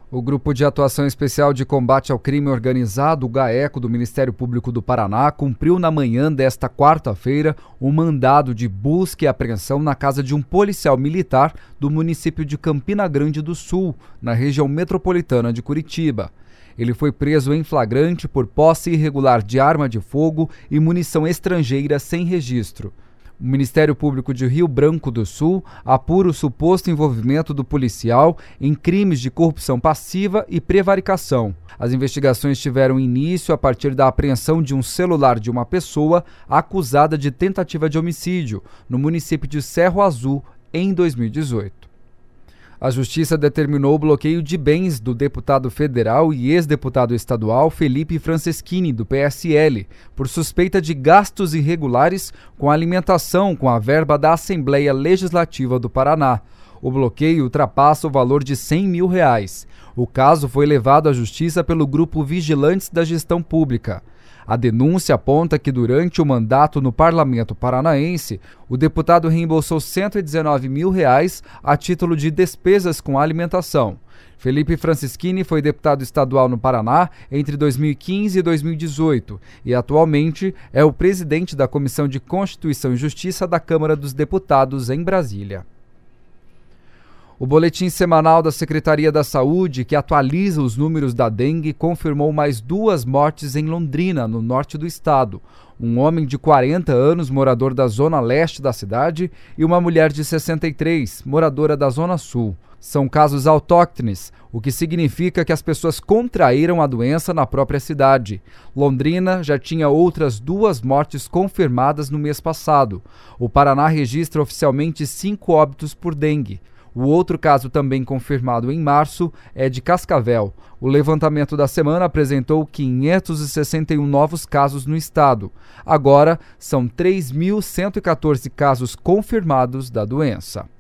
O Grupo de Atuação Especial de Combate ao Crime Organizado, o GAECO, do Ministério Público do Paraná, cumpriu na manhã desta quarta-feira um mandado de busca e apreensão na casa de um policial militar do município de Campina Grande do Sul, na região metropolitana de Curitiba. Ele foi preso em flagrante por posse irregular de arma de fogo e munição estrangeira sem registro. O Ministério Público de Rio Branco do Sul apura o suposto envolvimento do policial em crimes de corrupção passiva e prevaricação. As investigações tiveram início a partir da apreensão de um celular de uma pessoa acusada de tentativa de homicídio no município de Cerro Azul em 2018. A Justiça determinou o bloqueio de bens do deputado federal e ex-deputado estadual Felipe Franceschini, do PSL, por suspeita de gastos irregulares com alimentação com a verba da Assembleia Legislativa do Paraná. O bloqueio ultrapassa o valor de R$100 mil. O caso foi levado à Justiça pelo Grupo Vigilantes da Gestão Pública. A denúncia aponta que durante o mandato no Parlamento Paranaense, o deputado reembolsou R$119 mil a título de despesas com alimentação. Felipe Franceschini foi deputado estadual no Paraná entre 2015 e 2018 e atualmente é o presidente da Comissão de Constituição e Justiça da Câmara dos Deputados em Brasília. O boletim semanal da Secretaria da Saúde, que atualiza os números da dengue, confirmou mais 2 mortes em Londrina, no norte do estado. Um homem de 40 anos, morador da zona leste da cidade, e uma mulher de 63, moradora da zona sul. São casos autóctones, o que significa que as pessoas contraíram a doença na própria cidade. Londrina já tinha outras 2 mortes confirmadas no mês passado. O Paraná registra oficialmente 5 óbitos por dengue. O outro caso, também confirmado em março, é de Cascavel. O levantamento da semana apresentou 561 novos casos no estado. Agora, são 3.114 casos confirmados da doença.